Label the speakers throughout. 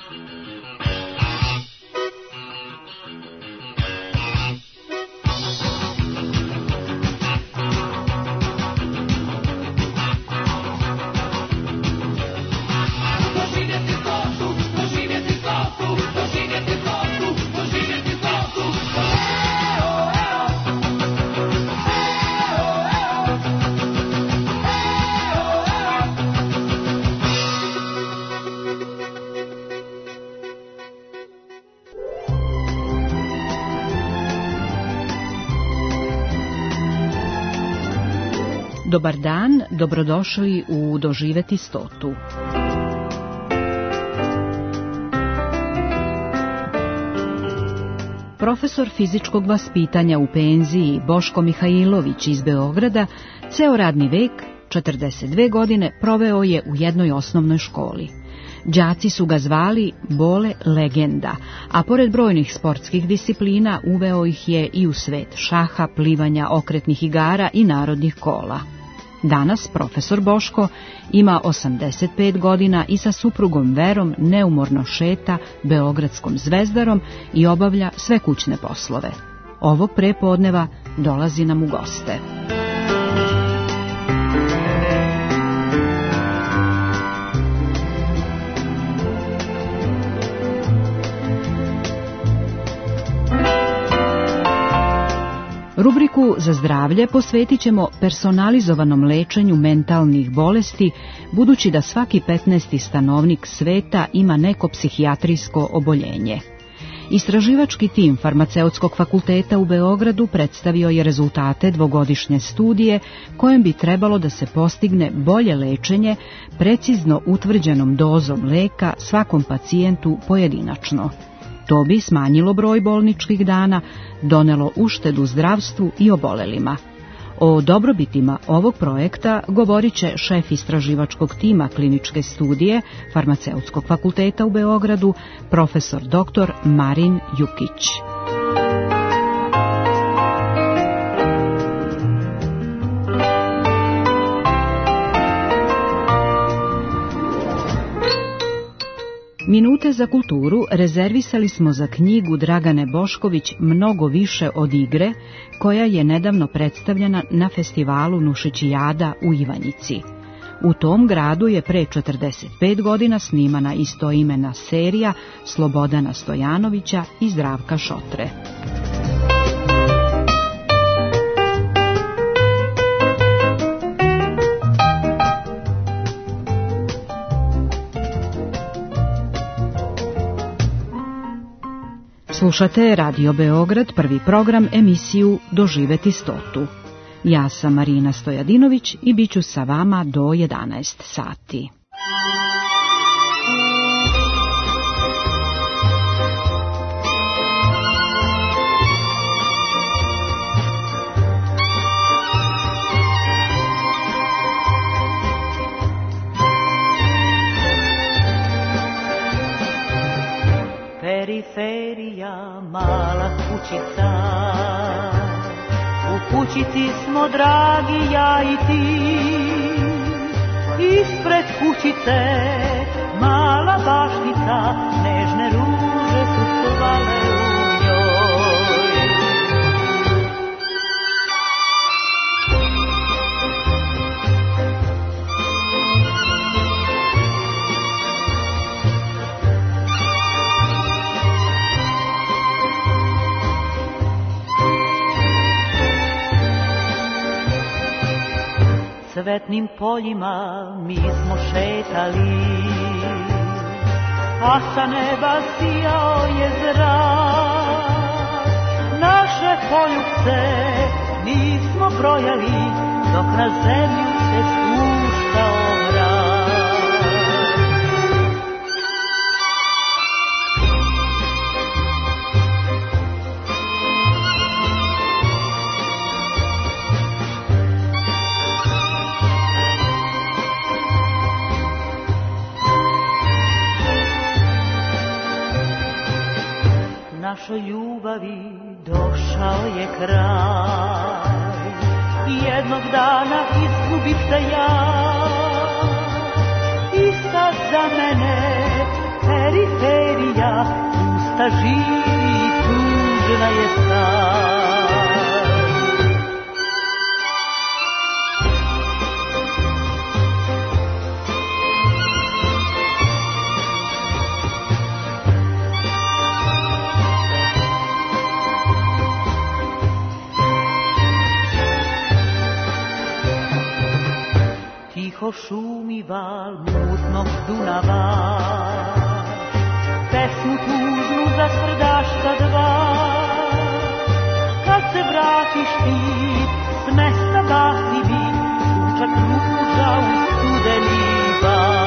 Speaker 1: Dobar dan, dobrodošli u Doživeti 100. Profesor fizičkog vaspitanja u penziji Boško Mihajlović iz Beograda ceo radni vek, 42 godine, proveo je u jednoj osnovnoj školi. Đaci su ga zvali Bole legenda, a pored brojnih sportskih disciplina uveo ih je i u svet šaha, plivanja, okretnih igara i narodnih kola. Danas profesor Boško ima 85 godina i sa suprugom Verom neumorno šeta beogradskom Zvezdarom i obavlja sve kućne poslove. Ovog prepodneva dolazi nam u goste. Rubriku za zdravlje posvetit ćemo personalizovanom lečenju mentalnih bolesti, budući da svaki 15. stanovnik sveta ima neko psihijatrijsko oboljenje. Istraživački tim Farmaceutskog fakulteta u Beogradu predstavio je rezultate dvogodišnje studije kojem bi trebalo da se postigne bolje lečenje precizno utvrđenom dozom leka svakom pacijentu pojedinačno. To bi smanjilo broj bolničkih dana, donelo uštedu zdravstvu i obolelima. O dobrobitima ovog projekta govorit će šef istraživačkog tima kliničke studije Farmaceutskog fakulteta u Beogradu, profesor dr. Marin Jukić. Minute za kulturu rezervisali smo za knjigu Dragane Bošković Mnogo više od igre, koja je nedavno predstavljena na festivalu Nušićijada u Ivanjici. U tom gradu je pre 45 godina snimana istoimena serija Slobodana Stojanovića i Zdravka Šotre. Slušate Radio Beograd, prvi program, emisiju Doživeti 100. Ja sam Marina Stojadinović i bit ću sa vama do 11 sati.
Speaker 2: Periferija, mala kućica, u kućici smo dragi ja i ti. Ispred kućice mala baštica, nežne ruže su cvale u njoj. Cvetnim poljima mi smo šetali, a sa neba sijao je zrak. Naše poljupce nismo brojali, dok na zemlju se spuštao mrak. Našoj ljubavi došao je kraj, jednog dana izgubih te ja. I sad za mene periferija, vrata živi i tužna je sad. Tiho šumi val mutnog Dunava, pesmu tužnu za sprdašta dva. Kad se vratiš ti, s mesta basni vid, sunčak ruža u studeni val.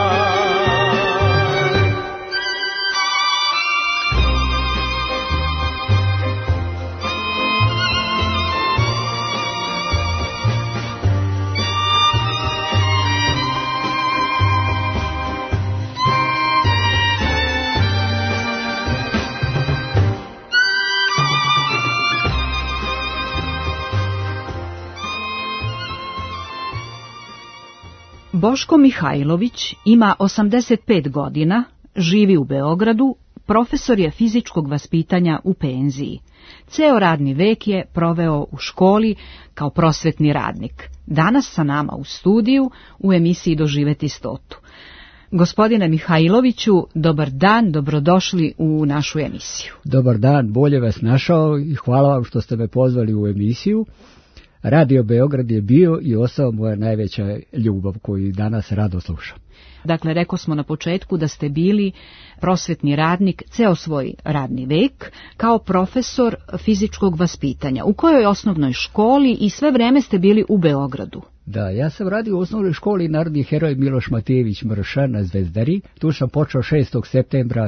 Speaker 1: Boško Mihajlović ima 85 godina, živi u Beogradu, profesor je fizičkog vaspitanja u penziji. Ceo radni vek je proveo u školi kao prosvetni radnik. Danas sa nama u studiju u emisiji Doživeti stotu. Gospodine Mihajloviću, dobar dan, dobrodošli u našu emisiju.
Speaker 3: Dobar dan, bolje vas našao i hvala vam što ste me pozvali u emisiju. Radio Beograd je bio i ostao moja najveća ljubav koju danas rado slušam.
Speaker 1: Dakle, rekao smo na početku da ste bili prosvetni radnik ceo svoj radni vek kao profesor fizičkog vaspitanja. U kojoj osnovnoj školi i sve vreme ste bili u Beogradu?
Speaker 3: Da, ja sam radio u osnovnoj školi Narodni heroj Miloš Matejević Mrša na Zvezdari. Tu sam počeo 6. septembra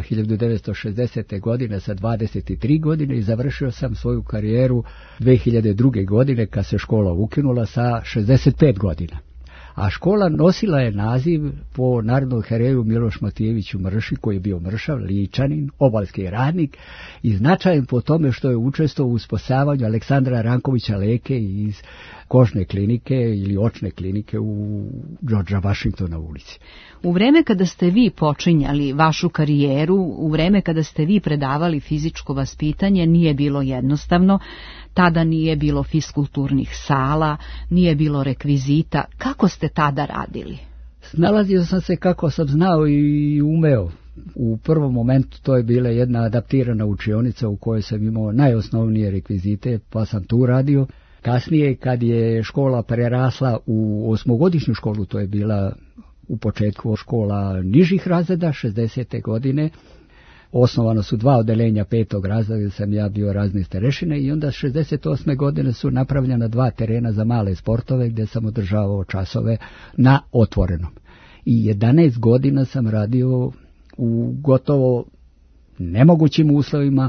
Speaker 3: 1960. godine sa 23 godine i završio sam svoju karijeru 2002. godine kad se škola ukinula sa 65 godina. A škola nosila je naziv po narodnom heroju Miloš Matejeviću Mrši, koji je bio Mršav, Ličanin, obalski radnik i značajan po tome što je učestvovao u spasavanju Aleksandra Rankovića Leke iz kožne klinike ili očne klinike u Georgea Washingtona ulici.
Speaker 1: U vreme kada ste vi počinjali vašu karijeru, u vreme kada ste vi predavali fizičko vaspitanje, nije bilo jednostavno. Tada nije bilo fiskulturnih sala, nije bilo rekvizita. Kako ste tada radili?
Speaker 3: Snalazio sam se kako sam znao i umeo. U prvom momentu to je bila jedna adaptirana učionica u kojoj sam imao najosnovnije rekvizite, pa sam tu radio. Kasnije, kad je škola prerasla u 8-godišnju školu, to je bila u početku škola nižih razreda, 60. godine, osnovano su 2 odeljenja 5. razreda gdje sam ja bio razne starešine i onda 68. godine su napravljena 2 terena za male sportove gdje sam održavao časove na otvorenom. I 11 godina sam radio u gotovo nemogućim uslovima,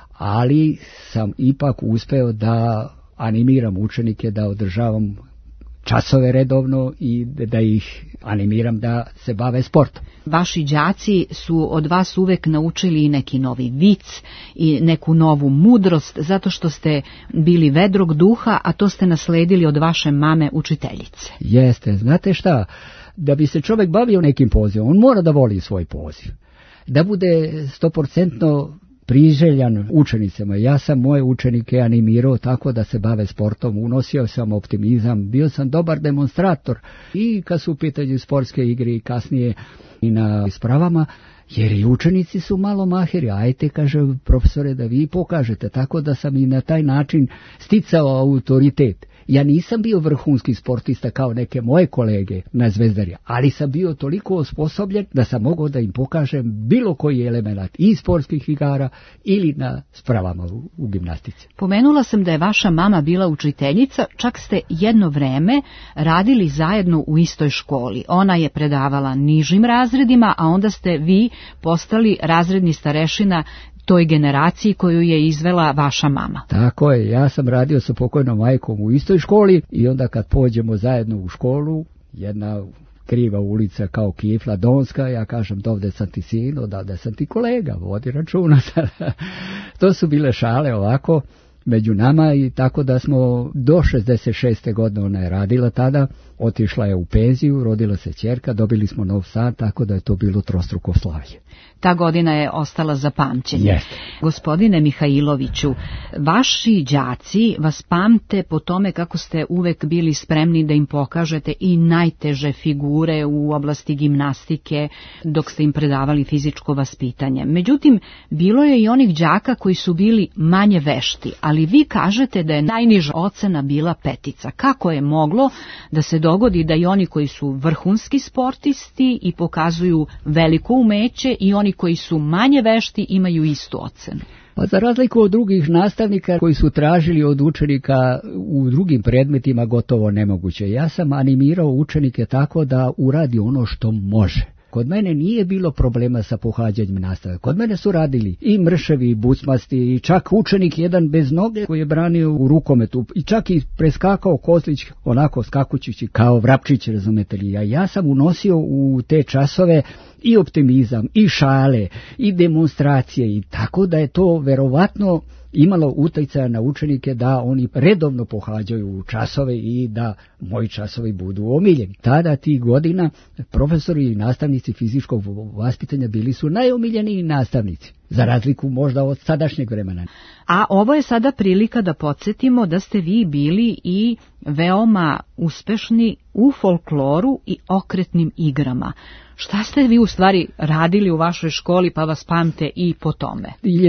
Speaker 3: ali sam ipak uspeo da animiram učenike, da održavam časove redovno i da ih animiram da se bave sportom.
Speaker 1: Vaši đaci su od vas uvek naučili neki novi vic i neku novu mudrost, zato što ste bili vedrog duha, a to ste nasledili od vaše mame učiteljice.
Speaker 3: Jeste, znate šta, da bi se čovjek bavio nekim pozivom, on mora da voli svoj poziv. Da bude 100% priželjan učenicama. Ja sam moje učenike animirao tako da se bave sportom, unosio sam optimizam, bio sam dobar demonstrator i kad su u pitanju sportske igre i kasnije i na ispravama, jer i učenici su malo maheri, ajte, kaže profesore, da vi pokažete, tako da sam i na taj način sticao autoritet. Ja nisam bio vrhunski sportista kao neke moje kolege na Zvezdari, ali sam bio toliko osposobljen da sam mogao da im pokažem bilo koji element i sportskih igara ili na spravama u gimnastici.
Speaker 1: Pomenula sam da je vaša mama bila učiteljica, čak ste jedno vreme radili zajedno u istoj školi. Ona je predavala nižim razredima, a onda ste vi postali razredni starešina toj generaciji koju je izvela vaša mama.
Speaker 3: Tako je, ja sam radio sa pokojnom majkom u istoj školi i onda kad pođemo zajedno u školu, jedna kriva ulica kao kifla Donska, ja kažem dovde sam ti sin, odavde sam ti kolega, vodi računa. To su bile šale ovako među nama i tako da smo do 66. godine, ona je radila tada, otišla je u penziju, rodila se ćerka, dobili smo nov stan, tako da je to bilo trostruko slavlje.
Speaker 1: Ta godina je ostala za pamćenje.
Speaker 3: Jeste.
Speaker 1: Gospodine Mihajloviću, vaši đaci vas pamte po tome kako ste uvek bili spremni da im pokažete i najteže figure u oblasti gimnastike dok ste im predavali fizičko vaspitanje. Međutim, bilo je i onih đaka koji su bili manje vešti, ali vi kažete da je najniža ocena bila 5. Kako je moglo da se dogodi da i oni koji su vrhunski sportisti i pokazuju veliko umeće i oni koji su manje vešti imaju istu ocenu?
Speaker 3: Pa za razliku od drugih nastavnika koji su tražili od učenika u drugim predmetima gotovo nemoguće. Ja sam animirao učenike tako da uradi ono što može. Kod mene nije bilo problema sa pohađanjem nastave. Kod mene su radili i mršavi, i bucmasti, i čak učenik jedan bez noge koji je branio u rukometu, i čak i preskakao Kozlić onako skakućići kao vrapčić, razumete li. Ja sam unosio u te časove i optimizam, i šale, i demonstracije, i tako da je to verovatno imalo utjecaja na učenike da oni redovno pohađaju časove i da moji časovi budu omiljeni. Tada tih godina profesori i nastavnici fizičkog vaspitanja bili su najomiljeniji nastavnici, za razliku možda od sadašnjeg vremena.
Speaker 1: A ovo je sada prilika da podsjetimo da ste vi bili i veoma uspešni u folkloru i okretnim igrama. Šta ste vi u stvari radili u vašoj školi pa vas pamte i po tome?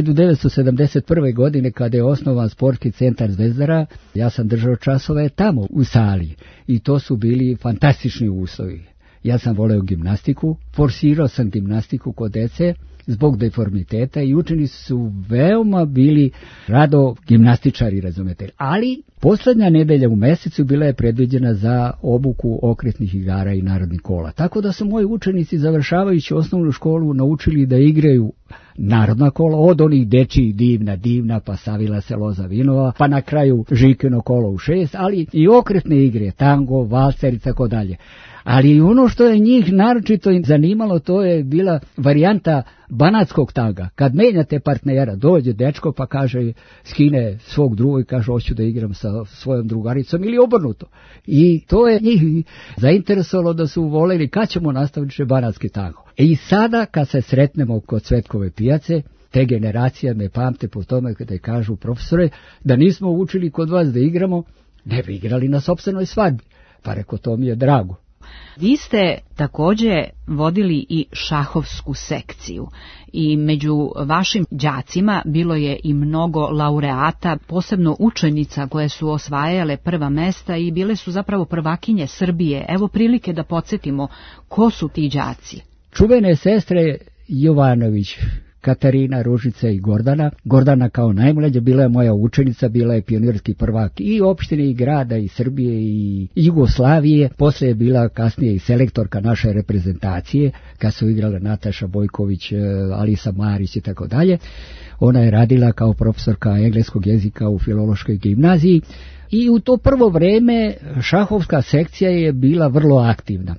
Speaker 3: 1971. godine kada je osnovan sportski centar Zvezdara, ja sam držao časove tamo u sali i to su bili fantastični uslovi. Ja sam voleo gimnastiku, forsirao sam gimnastiku kod dece zbog deformiteta i učenici su veoma bili rado gimnastičari, razumete. Ali posljednja nedelja u mesecu bila je predviđena za obuku okretnih igara i narodnih kola. Tako da su moji učenici, završavajući osnovnu školu, naučili da igraju narodna kola, od onih dečiji divna, pa Savila se loza vinova, pa na kraju Žikino kolo u 6, ali i okretne igre, tango, valcer i tako dalje. Ali ono što je njih naročito zanimalo, to je bila varijanta banatskog tanga. Kad menjate partnera, dođe dečko pa kaže, skine svog drugog i kaže, hoću da igram sa svojom drugaricom ili obrnuto. I to je njih zainteresovalo da su voleli kad ćemo nastaviti banatski tango. I sada kad se sretnemo kod Cvetkove pijace, te generacije me pamte po tome kada kažu, profesore, da nismo učili kod vas da igramo, ne bi igrali na sopstvenoj svadbi. Pa reko, to mi je drago.
Speaker 1: Vi ste također vodili i šahovsku sekciju i među vašim đacima bilo je i mnogo laureata, posebno učenica koje su osvajale prva mesta i bile su zapravo prvakinje Srbije. Evo prilike da podsjetimo ko su ti đaci.
Speaker 3: Čuvene sestre Jovanović, Katarina, Ružica i Gordana. Gordana kao najmlađa bila je moja učenica, bila je pionirski prvak i opštine i grada i Srbije i Jugoslavije. Poslije je bila kasnije i selektorka naše reprezentacije, kad su igrale Nataša Bojković, Alisa Marić i tako dalje. Ona je radila kao profesorka engleskog jezika u Filološkoj gimnaziji i u to prvo vreme šahovska sekcija je bila vrlo aktivna.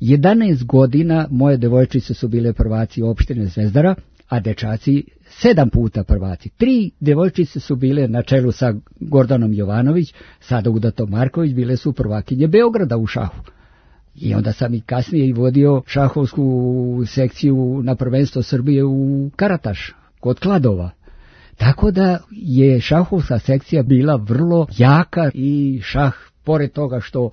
Speaker 3: 11 godina moje devojčice su bile prvaci opštine Zvezdara, a dečaci 7 puta prvaci. 3 devojčice su bile na čelu sa Gordanom Jovanović, sada Udato Marković, bile su prvakinje Beograda u šahu. I onda sam i kasnije vodio šahovsku sekciju na prvenstvo Srbije u Karataš, kod Kladova. Tako da je šahovska sekcija bila vrlo jaka i šah, pored toga što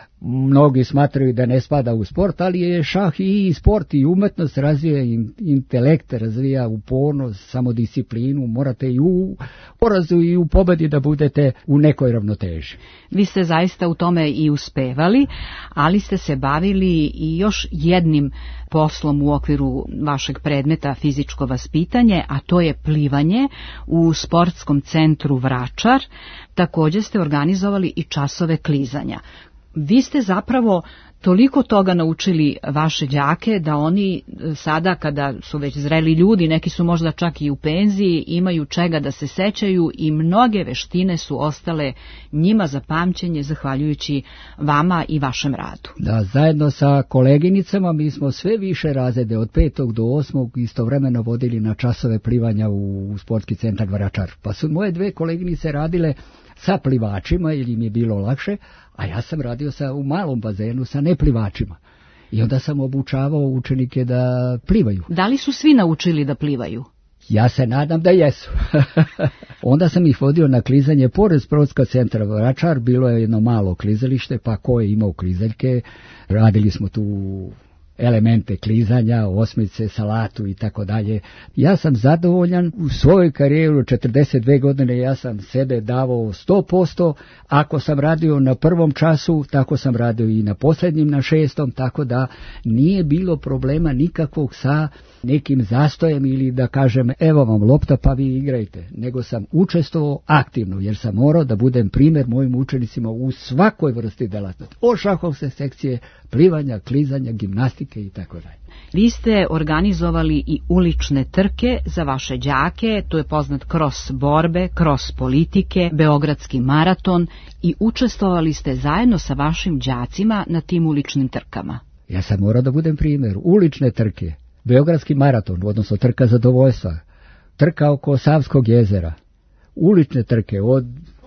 Speaker 3: mnogi smatraju da ne spada u sport, ali je šah i sport i umetnost, razvija intelekt, razvija upornost, samodisciplinu, morate i u porazu i u pobedi da budete u nekoj ravnoteži.
Speaker 1: Vi ste zaista u tome i uspevali, ali ste se bavili i još jednim poslom u okviru vašeg predmeta fizičko vaspitanje, a to je plivanje u sportskom centru Vračar. Također ste organizovali i časove klizanja. Vi ste zapravo toliko toga naučili vaše đake da oni sada kada su već zreli ljudi, neki su možda čak i u penziji, imaju čega da se sećaju i mnoge veštine su ostale njima za pamćenje zahvaljujući vama i vašem radu.
Speaker 3: Da, zajedno sa koleginicama mi smo sve više razrede od 5. do 8. istovremeno vodili na časove plivanja u sportski centar Vračar. Pa su moje 2 koleginice radile sa plivačima ili im je bilo lakše, a ja sam radio u malom bazenu sa neplivačima. I onda sam obučavao učenike da plivaju.
Speaker 1: Da li su svi naučili da plivaju?
Speaker 3: Ja se nadam da jesu. Onda sam ih vodio na klizanje pored sportskog centra Vračar, bilo je jedno malo klizalište, pa ko je imao klizaljke, radili smo tu elemente klizanja, osmice, salatu i tako dalje. Ja sam zadovoljan u svojoj karijeri 42 godine, ja sam sebe davao 100%, ako sam radio na prvom času, tako sam radio i na posljednjim, na 6. tako da nije bilo problema nikakvog sa nekim zastojem ili da kažem evo vam lopta pa vi igrajte, nego sam učestvovao aktivno jer sam morao da budem primjer mojim učenicima u svakoj vrsti djelatnosti, od šahovske sekcije, plivanja, klizanja, gimnastike i tako dalje.
Speaker 1: Vi ste organizovali i ulične trke za vaše đake, to je poznat kros borbe, kros politike, beogradski maraton i učestvovali ste zajedno sa vašim đacima na tim uličnim trkama.
Speaker 3: Ja sam morao da budem primjer, ulične trke, beogradski maraton, odnosno trka zadovoljstva, trka oko Savskog jezera, ulične trke od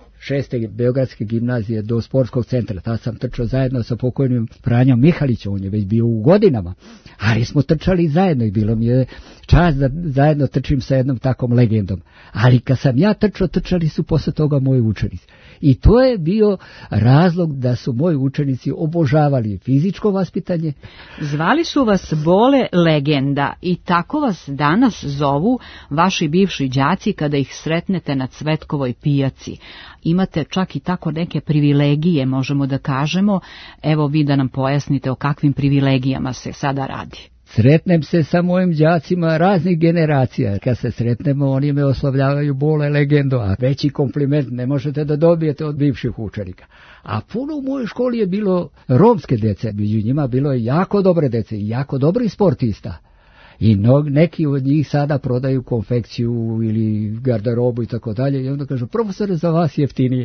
Speaker 3: 6. Beogradske gimnazije do sportskog centra, ta sam trčao zajedno sa pokojnim Franjom Mihalićem, on je već bio u godinama, ali smo trčali zajedno i bilo mi je čast da zajedno trčim sa jednom takvom legendom. Ali kad sam ja trčao, trčali su posle toga moji učenici. I to je bio razlog da su moji učenici obožavali fizičko vaspitanje.
Speaker 1: Zvali su vas Bole legenda i tako vas danas zovu vaši bivši đaci kada ih sretnete na Cvetkovoj pijaci. Imate čak i tako neke privilegije, možemo da kažemo. Evo vi da nam pojasnite o kakvim privilegijama se sada radi.
Speaker 3: Sretnem se sa mojim đacima raznih generacija. Kad se sretnemo, oni me oslavljavaju Bole legendo, a veći kompliment ne možete da dobijete od bivših učenika. A puno u mojoj školi je bilo romske djece, među njima bilo je jako dobre djece i jako dobri sportista. I neki od njih sada prodaju konfekciju ili garderobu i tako dalje i onda kažu, profesore, za vas jeftinije.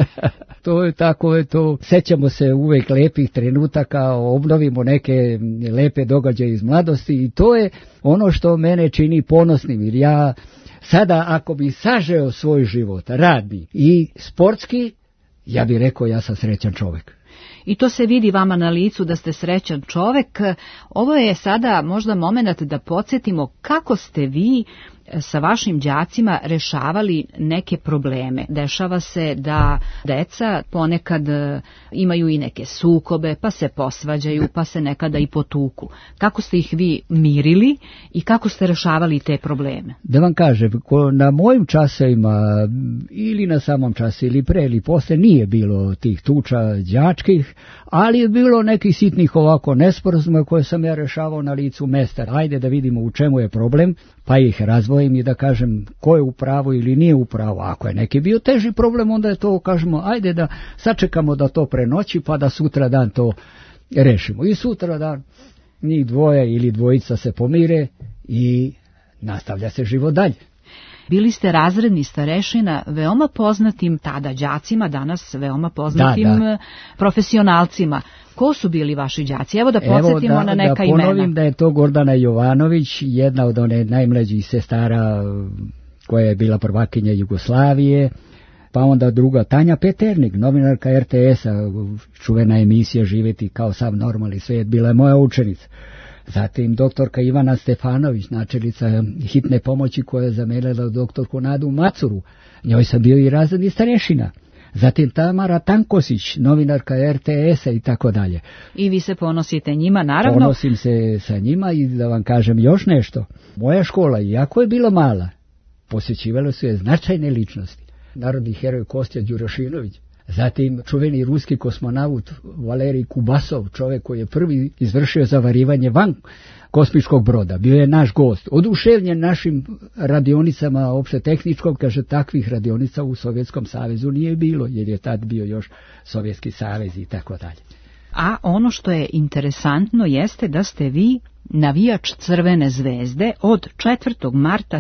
Speaker 3: To je tako, je to. Sećamo se uvek lepih trenutaka, obnovimo neke lepe događaje iz mladosti i to je ono što mene čini ponosnim, jer ja sada ako bi sažeo svoj život, radni i sportski, ja bih rekao ja sam srećan čovjek.
Speaker 1: I to se vidi vama na licu da ste srećan čovek. Ovo je sada možda moment da podsjetimo kako ste vi sa vašim đacima rešavali neke probleme. Dešava se da deca ponekad imaju i neke sukobe, pa se posvađaju, pa se nekada i potuku. Kako ste ih vi mirili i kako ste rešavali te probleme?
Speaker 3: Da vam kažem, na mojim časovima ili na samom času ili pre ili posle nije bilo tih tuča đačkih, ali je bilo nekih sitnih ovako nesporazuma koje sam ja rešavao na licu mesta. Ajde da vidimo u čemu je problem, pa ih razvojim i da kažem ko je u pravu ili nije u pravu. Ako je neki bio teži problem, onda je to, kažemo, ajde da sačekamo da to prenoći pa da sutra dan to rešimo. I sutra dan njih dvoje ili dvojica se pomire i nastavlja se život dalje.
Speaker 1: Bili ste razredni starešina veoma poznatim tada đacima, danas veoma poznatim profesionalcima. Ko su bili vaši đaci? Evo da podsjetimo na neka imena.
Speaker 3: Da ponovim da je to Gordana Jovanović, jedna od one najmlađih sestara koja je bila prvakinja Jugoslavije, pa onda druga Tanja Peternik, novinarka RTS-a, čuvena emisija Živjeti kao sav normalni svijet, bila je moja učenica. Zatim doktorka Ivana Stefanović, načelnica hitne pomoći koja je zamenila doktorku Nadu Macuru, njoj sam bio i razredni starešina. Zatim Tamara Tankosić, novinarka RTS-a i tako dalje.
Speaker 1: I vi se ponosite njima, naravno.
Speaker 3: Ponosim se sa njima i da vam kažem još nešto. Moja škola, iako je bila mala, posjećivale su je značajne ličnosti. Narodni heroj Kostja Đurašinović, zatim čuveni ruski kosmonaut Valerij Kubasov, čovjek koji je prvi izvršio zavarivanje van kosmičkog broda, bio je naš gost, oduševljen našim radionicama opšte tehničkog, kaže takvih radionica u Sovjetskom savezu nije bilo, jer je tad bio još Sovjetski savez i tako dalje.
Speaker 1: A ono što je interesantno jeste da ste vi navijač Crvene zvezde od 4. marta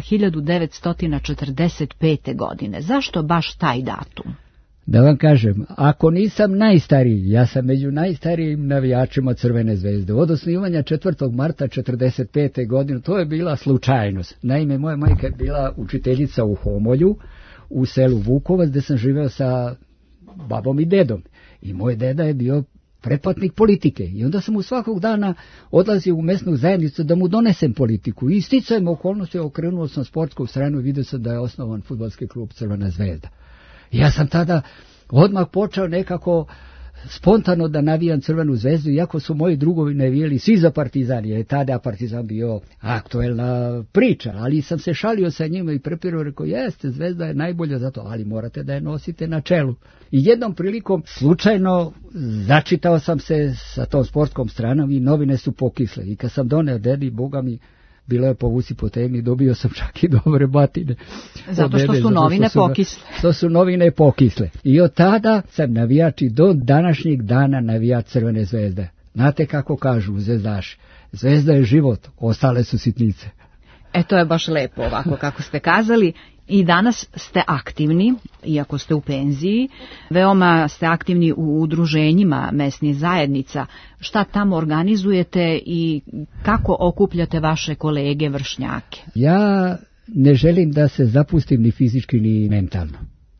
Speaker 1: 1945. godine. Zašto baš taj datum?
Speaker 3: Da vam kažem, ako nisam najstariji, ja sam među najstarijim navijačima Crvene zvezde. Od osnivanja 4. marta 1945. godine, to je bila slučajnost. Naime, moja majka je bila učiteljica u Homolju, u selu Vukovac, gdje sam živeo sa babom i dedom. I moj deda je bio pretplatnik politike. I onda sam mu svakog dana odlazio u mesnu zajednicu da mu donesem politiku. I sticajem okolnosti okrenuo sam sportsku stranu i vidio sam da je osnovan fudbalski klub Crvena zvezda. Ja sam tada odmah počeo nekako spontano da navijam Crvenu zvezdu, iako su moji drugovi navijali svi za Partizan, jer je tada Partizan bio aktuelna priča, ali sam se šalio sa njima i prepirao, rekao, jeste, Zvezda je najbolja za to, ali morate da je nosite na čelu. I jednom prilikom, slučajno, začitao sam se sa tom sportskom stranom i novine su pokisle. I kad sam doneo dedi, Boga mi, bilo je povuci po temi, dobio sam čak i dobre batine.
Speaker 1: Zato što su novine pokisle.
Speaker 3: To su novine pokisle. I od tada sam navijač i do današnjeg dana navijač Crvene zvezde. Znate kako kažu zvezdaši, zvezda je život, ostale su sitnice.
Speaker 1: To je baš lepo ovako kako ste kazali. I danas ste aktivni, iako ste u penziji, veoma ste aktivni u udruženjima mesnih zajednica. Šta tamo organizujete i kako okupljate vaše kolege vršnjake?
Speaker 3: Ja ne želim da se zapustim ni fizički ni mentalno.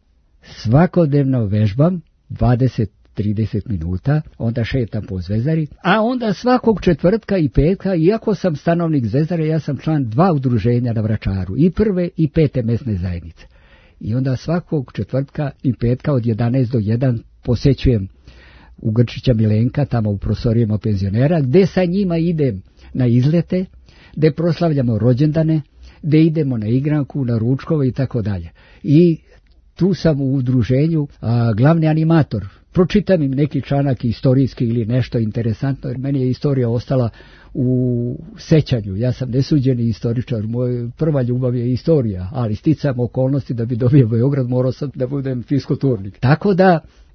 Speaker 3: Svakodnevno vežbam 20-30 minuta, onda šetam po Zvezdari, a onda svakog četvrtka i petka, iako sam stanovnik Zvezdare, ja sam član 2 udruženja na Vračaru, i 1. i 5. mesne zajednice. I onda svakog četvrtka i petka od 11 do 1 posećujem u Grčića Milenka, tamo u prostorijama penzionera, gde sa njima idem na izlete, gde proslavljamo rođendane, gde idemo na igranku, na ručkove i tako dalje. I tu sam u udruženju glavni animator. Pročitam im neki članak istorijski ili nešto interesantno, jer meni je istorija ostala u sećanju. Ja sam nesuđeni istoričar, moja prva ljubav je istorija, ali sticam okolnosti da bi dobio Beograd, morao sam da budem fiskoturnik. Tako da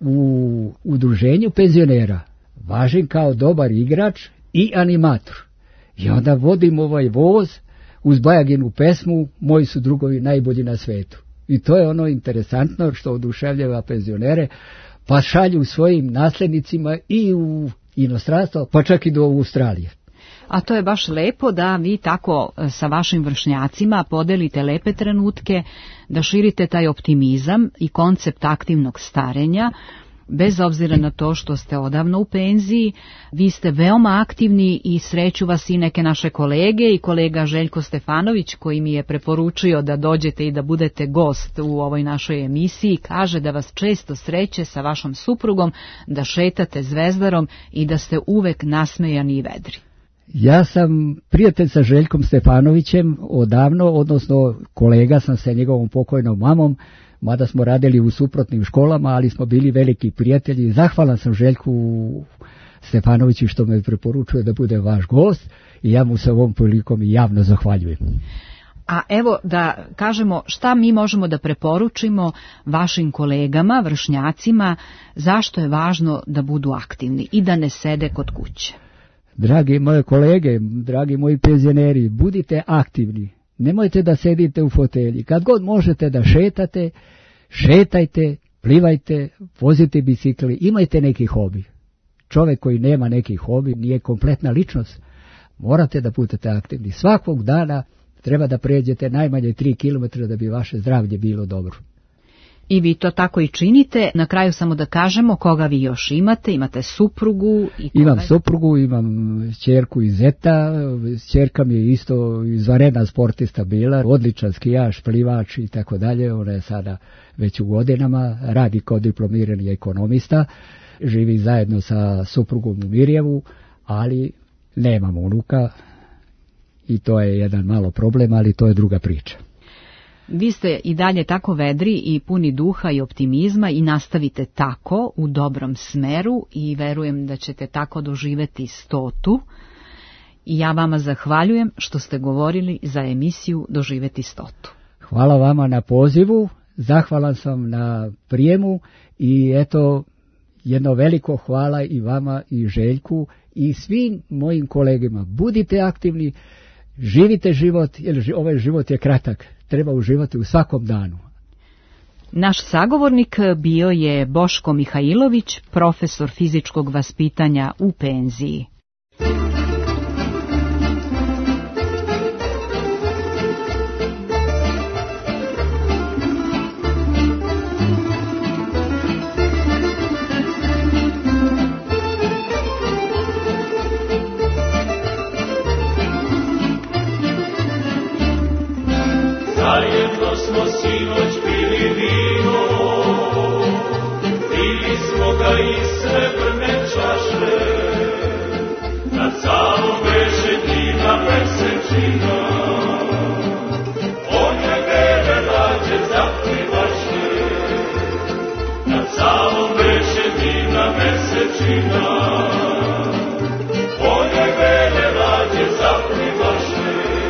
Speaker 3: u udruženju penzionera važim kao dobar igrač i animator. I onda vodim ovaj voz uz Bajaginu pesmu Moji su drugovi najbolji na svetu. I to je ono interesantno što oduševljava penzionere, pa šalju svojim naslednicima i u inostranstvo, pa čak i do Australije.
Speaker 1: A to je baš lepo da vi tako sa vašim vršnjacima podelite lepe trenutke, da širite taj optimizam i koncept aktivnog starenja. Bez obzira na to što ste odavno u penziji, vi ste veoma aktivni i sreću vas i neke naše kolege i kolega Željko Stefanović koji mi je preporučio da dođete i da budete gost u ovoj našoj emisiji, kaže da vas često sreće sa vašom suprugom, da šetate Zvezdarom i da ste uvek nasmejani i vedri.
Speaker 3: Ja sam prijatelj sa Željkom Stefanovićem odavno, odnosno kolega sam sa njegovom pokojnom mamom, mada smo radili u suprotnim školama, ali smo bili veliki prijatelji. Zahvalan sam Željku Stefanoviću što me preporučuje da bude vaš gost i ja mu se ovom prilikom i javno zahvaljujem.
Speaker 1: A evo da kažemo šta mi možemo da preporučimo vašim kolegama, vršnjacima, zašto je važno da budu aktivni i da ne sede kod kuće.
Speaker 3: Dragi moje kolege, dragi moji penzioneri, budite aktivni. Nemojte da sedite u fotelji. Kad god možete da šetate, šetajte, plivajte, vozite bicikli, imajte neki hobi. Čovjek koji nema neki hobi nije kompletna ličnost. Morate da budete aktivni. Svakog dana treba da pređete najmanje 3 km da bi vaše zdravlje bilo dobro.
Speaker 1: I vi to tako i činite. Na kraju samo da kažemo koga vi još imate. Imate suprugu.
Speaker 3: Imam suprugu, imam ćerku iz zeta. Ćerka mi je isto izvanredna sportista bila. Odličan skijaš, plivač i tako dalje. Ona je sada već u godinama. Radi kao diplomirani ekonomista. Živi zajedno sa suprugom u Mirjevu, ali nemamo unuka. I to je jedan malo problem, ali to je druga priča.
Speaker 1: Vi ste i dalje tako vedri i puni duha i optimizma i nastavite tako u dobrom smeru i verujem da ćete tako doživeti 100. I ja vama zahvaljujem što ste govorili za emisiju Doživeti 100.
Speaker 3: Hvala vama na pozivu, zahvalan sam na prijemu i eto jedno veliko hvala i vama i Željku i svim mojim kolegama. Budite aktivni, živite život, jer ovaj život je kratak. Treba uživati u svakom danu.
Speaker 1: Naš sagovornik bio je Boško Mihajlović, profesor fizičkog vaspitanja u penziji.
Speaker 4: zajedno smo sinoć pili vino, pili smo ga iz srebrne čaše, nad salom beše divna mesečina, one bele lađe zaplivaše, nad salom beše divna mesečina, one bele lađe zaplivaše.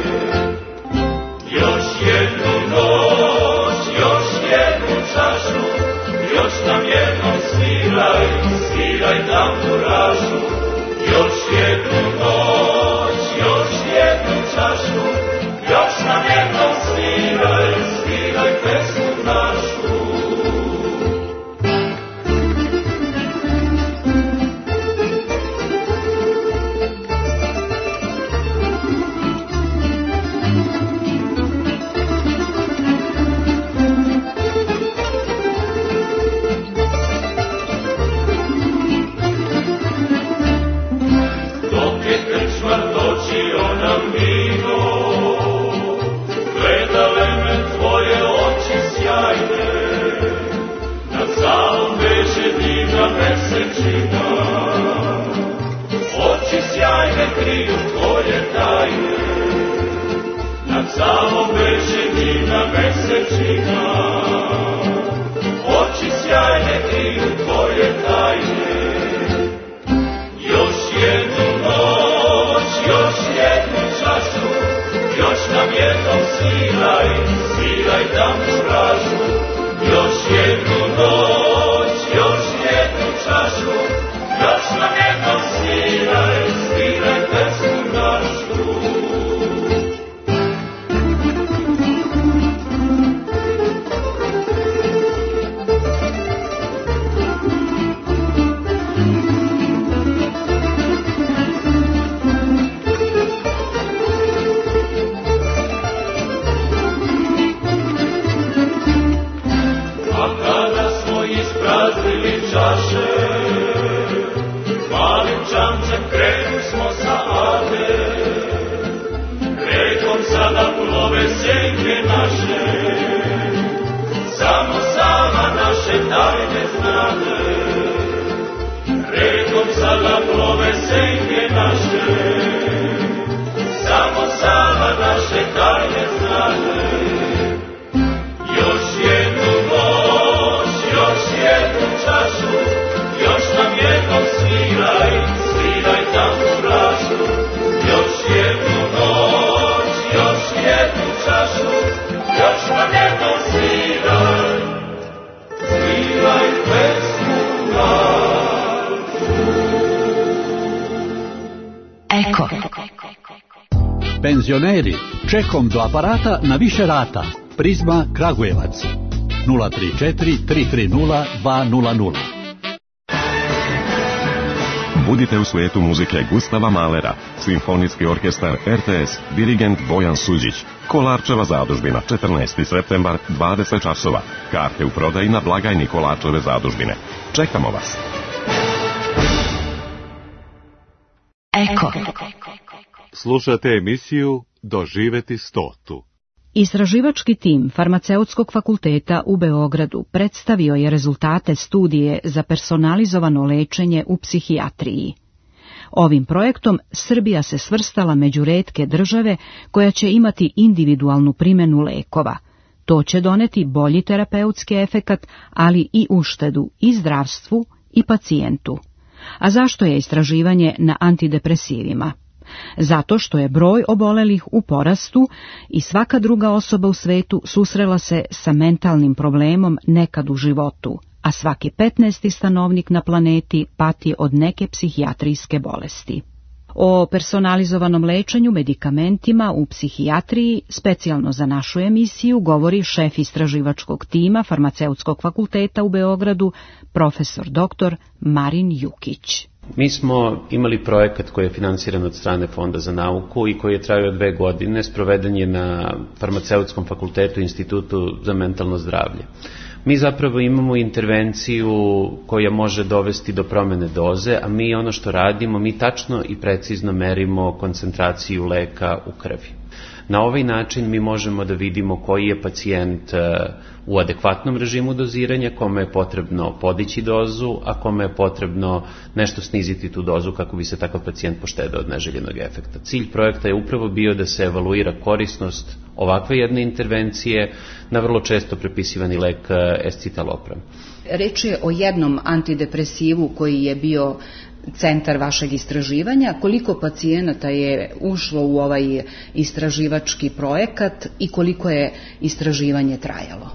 Speaker 4: Još jednu noć, još jednu čašu, još nam jednom sviraj, sviraj tamburašu. Još jednu noć, još jednu čašu, još nam jednom sviraj, sviraj pesmu našu. Oči sjajne kriju tvoje tajne, nad salom beše divna mesečina. Oči sjajne kriju tvoje tajne. Još jednu noć, još jednu čašu, još nam jednom sviraj, sviraj tamburašu. Još jednu noć, još jednu čašu, još nam jednom sviraj, sviraj pesmu našu. A kada smo ispraznili čaše, malim čamčem krenu smo sa Ade, rekom sada plove senke naše, samo sama naše tajne znade. Rekom sada plove senke naše, samo sama naše tajne znade. Još jednu noć, još jednu čašu, još nam jednom sviraj, sviraj tamburašu. Još jednu noć, još jednu čašu, još nam jednom sviraj, sviraj pesmu našu.
Speaker 1: Eko.
Speaker 5: Penzioneri, čekom do aparata na više rata. Prizma Kragujevac 034 330 200.
Speaker 6: Budite u svijetu muzike Gustava Mahlera, Simfonijski orkestar RTS, dirigent Bojan Suđić. Kolarčeva zadužbina, 14. septembar, 20 časova. Karte u prodaji na blagajni Kolarčeve zadužbine. Čekamo vas.
Speaker 1: Eko.
Speaker 7: Slušate emisiju Doživeti stotu.
Speaker 1: Istraživački tim Farmaceutskog fakulteta u Beogradu predstavio je rezultate studije za personalizovano lečenje u psihijatriji. Ovim projektom Srbija se svrstala među retke države koja će imati individualnu primjenu lekova. To će doneti bolji terapeutski efekat, ali i uštedu i zdravstvu i pacijentu. A zašto je istraživanje na antidepresivima? Zato što je broj obolelih u porastu i svaka druga osoba u svetu susrela se sa mentalnim problemom nekad u životu, a svaki 15. stanovnik na planeti pati od neke psihijatrijske bolesti. O personalizovanom lečenju medikamentima u psihijatriji, specijalno za našu emisiju, govori šef istraživačkog tima Farmaceutskog fakulteta u Beogradu, profesor dr. Marin Jukić.
Speaker 8: Mi smo imali projekat koji je finansiran od strane Fonda za nauku i koji je trajao 2 godine, sproveden je na Farmaceutskom fakultetu i Institutu za mentalno zdravlje. Mi zapravo imamo intervenciju koja može dovesti do promene doze, a mi ono što radimo, mi tačno i precizno merimo koncentraciju leka u krvi. Na ovaj način mi možemo da vidimo koji je pacijent u adekvatnom režimu doziranja, kome je potrebno podići dozu, a kome je potrebno nešto sniziti tu dozu kako bi se takav pacijent poštedeo od neželjenog efekta. Cilj projekta je upravo bio da se evaluira korisnost ovakve jedne intervencije na vrlo često prepisivani lek escitalopram.
Speaker 1: Reč je o jednom antidepresivu koji je bio centar vašeg istraživanja. Koliko pacijenata je ušlo u ovaj istraživački projekat i koliko je istraživanje trajalo?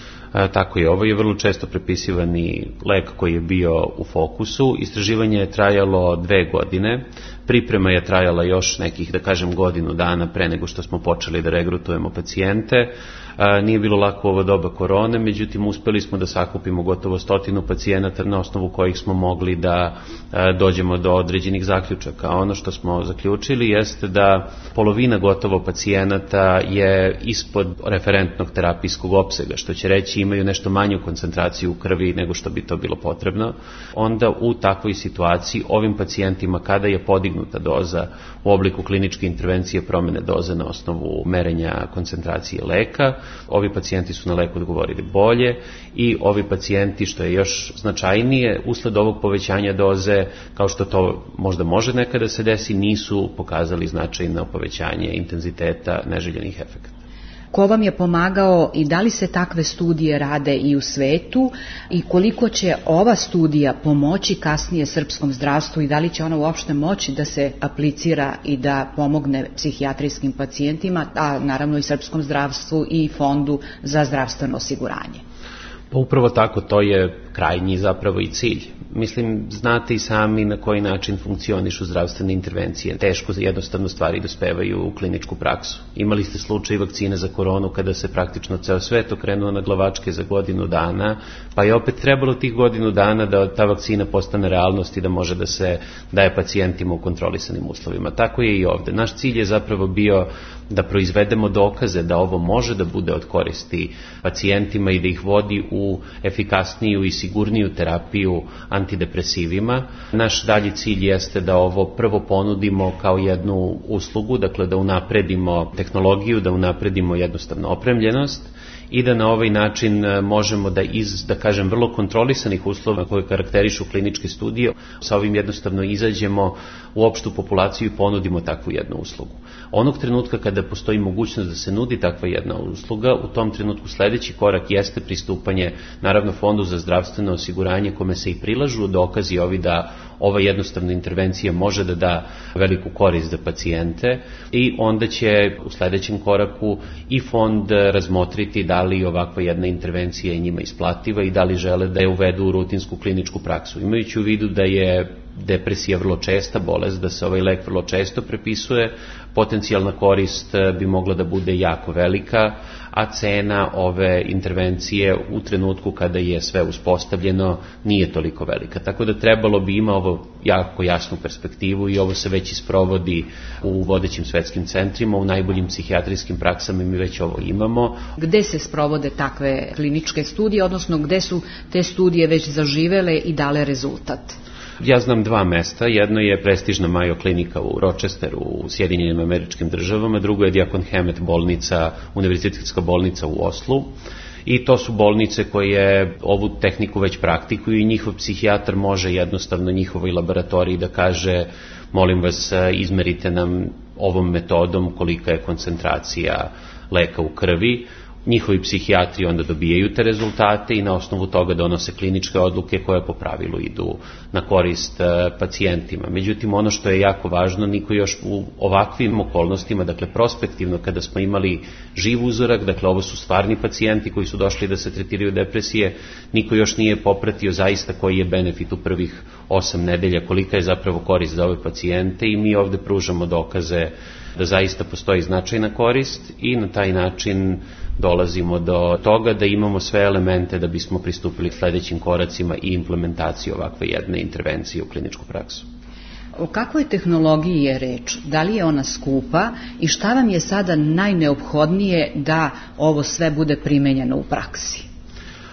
Speaker 8: Tako je, ovo je vrlo često prepisivani lek koji je bio u fokusu. Istraživanje je trajalo 2 godine, priprema je trajala još nekih, da kažem, godinu dana pre nego što smo počeli da regrutujemo pacijente. Nije bilo lako u ovo doba korone, međutim uspeli smo da sakupimo gotovo 100 pacijenata na osnovu kojih smo mogli da dođemo do određenih zaključaka. Ono što smo zaključili jeste da polovina gotovo pacijenata je ispod referentnog terapijskog opsega, što će reći imaju nešto manju koncentraciju u krvi nego što bi to bilo potrebno. Onda u takvoj situaciji ovim pacijentima kada je podignuta doza u obliku kliničke intervencije promene doze na osnovu merenja koncentracije leka, ovi pacijenti su na leku odgovorili bolje i ovi pacijenti, što je još značajnije, usled ovog povećanja doze, kao što to možda može nekada se desi, nisu pokazali značajno povećanje intenziteta neželjenih efekata.
Speaker 1: Ko vam je pomagao i da li se takve studije rade i u svetu i koliko će ova studija pomoći kasnije srpskom zdravstvu i da li će ona uopšte moći da se aplicira i da pomogne psihijatrijskim pacijentima, a naravno i srpskom zdravstvu i Fondu za zdravstveno osiguranje?
Speaker 8: Pa upravo tako, to je krajnji zapravo i cilj. Mislim, znate i sami na koji način funkcionišu zdravstvene intervencije. Teško jednostavno stvari dospevaju u kliničku praksu. Imali ste slučaj vakcine za koronu kada se praktično ceo svet okrenuo na glavačke za godinu dana, pa je opet trebalo tih godinu dana da ta vakcina postane realnost i da može da se daje pacijentima u kontrolisanim uslovima. Tako je i ovde. Naš cilj je zapravo bio da proizvedemo dokaze da ovo može da bude od koristi pacijentima i da ih vodi u efikasniju i sigurniju terapiju antidepresivima. Naš dalji cilj jeste da ovo prvo ponudimo kao jednu uslugu, dakle da unapredimo tehnologiju, da unapredimo jednostavno opremljenost i da na ovaj način možemo da da kažem, vrlo kontrolisanih uslova koje karakterišu kliničke studije, sa ovim jednostavno izađemo u opštu populaciju i ponudimo takvu jednu uslugu. Onog trenutka kada postoji mogućnost da se nudi takva jedna usluga, u tom trenutku sledeći korak jeste pristupanje, naravno, Fondu za zdravstveno osiguranje, kome se i prilažu dokazi ovi da ova jednostavna intervencija može da da veliku korist za pacijente i onda će u sledećem koraku i fond razmotriti da li ovakva jedna intervencija je njima isplativa i da li žele da je uvedu u rutinsku kliničku praksu. Imajući u vidu da je depresija vrlo česta bolest, da se ovaj lek vrlo često prepisuje, potencijalna korist bi mogla da bude jako velika, a cena ove intervencije u trenutku kada je sve uspostavljeno nije toliko velika. Tako da trebalo bi ima ovo jako jasnu perspektivu i ovo se već isprovodi u vodećim svetskim centrima, u najboljim psihijatrijskim praksama mi već ovo imamo.
Speaker 1: Gde se sprovode takve kliničke studije, odnosno gde su te studije već zaživele i dale rezultat?
Speaker 8: Ja znam 2 mesta, jedno je prestižna Mayo klinika u Rochesteru u Sjedinjenim Američkim Državama, drugo je Diakon Hammett bolnica, univerzitetska bolnica u Oslu. I to su bolnice koje ovu tehniku već praktikuju i njihov psihijatar može jednostavno njihovoj laboratoriji da kaže: molim vas, izmerite nam ovom metodom kolika je koncentracija leka u krvi. Njihovi psihijatri onda dobijaju te rezultate i na osnovu toga donose kliničke odluke koje po pravilu idu na korist pacijentima. Međutim, ono što je jako važno, niko još u ovakvim okolnostima, dakle prospektivno kada smo imali živ uzorak, dakle ovo su stvarni pacijenti koji su došli da se tretiraju depresije, niko još nije popratio zaista koji je benefit u prvih 8 nedelja, kolika je zapravo korist za ove pacijente i mi ovde pružamo dokaze da zaista postoji značajna korist i na taj način dolazimo do toga da imamo sve elemente da bismo pristupili sledećim koracima i implementaciji ovakve jedne intervencije u kliničku praksu.
Speaker 1: O kakvoj tehnologiji je reč? Da li je ona skupa i šta vam je sada najneophodnije da ovo sve bude primenjeno u praksi?